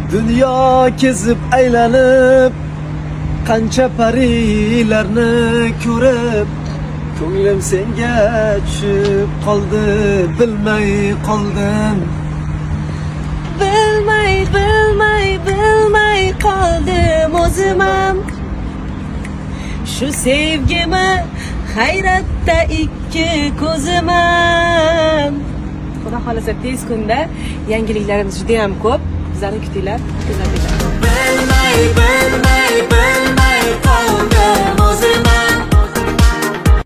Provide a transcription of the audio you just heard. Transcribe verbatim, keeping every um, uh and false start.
Dunyo kezib aylanib, qancha parilarni ko'rib, ko'nglim senga tushib qoldi, bilmay qoldim. Bilmay, bilmay, bilmay qoldim o'zim ham. Shu sevgimi hayratda ikki ko'zim ham. Xudo xolasa tez kunda yangiliklarimiz juda ham ko'p. Bizlarni kutinglar. Bilmay, bilmay, bilmay